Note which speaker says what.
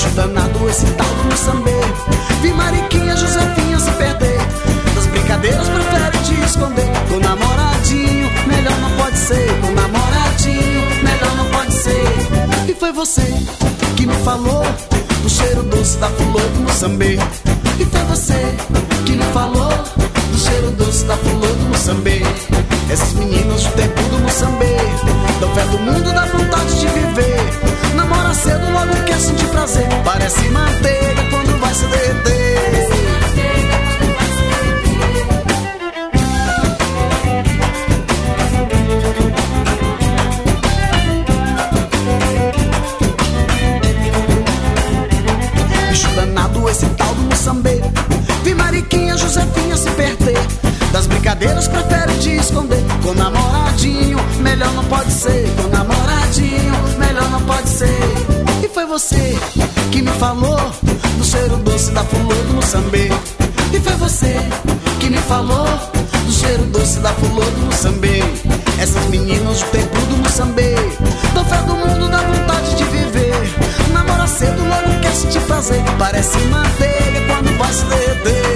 Speaker 1: Bicho danado esse tal do Moçambê. Vi Mariquinha, Josefinha se perder. Das brincadeiras prefere te esconder. Com namoradinho, melhor não pode ser. Com namoradinho, melhor não pode ser. E foi você que me falou do cheiro doce da flor do Moçambê. E foi você que me falou do cheiro doce da flor do Moçambê. Esses meninos do tempo do Moçambê dão fé do mundo, dá vontade de viver. Namora cedo, logo quer sentir prazer. Parece manteiga quando vai se derreter. Bicho danado esse tal do Moçambê. Vi Mariquinha, Josefinha se perder. Das brincadeiras prefere te esconder. Com namoradinho, melhor não pode ser. Com namoradinho, melhor não pode ser. E foi você que me falou do cheiro doce da flor do Moçambê. E foi você que me falou do cheiro doce da flor do Moçambê. Essas meninas do tempo do Moçambê dão fé do mundo, dá vontade de viver. Namora cedo, logo quer sentir prazer. Parece manteiga quando vai se derreter.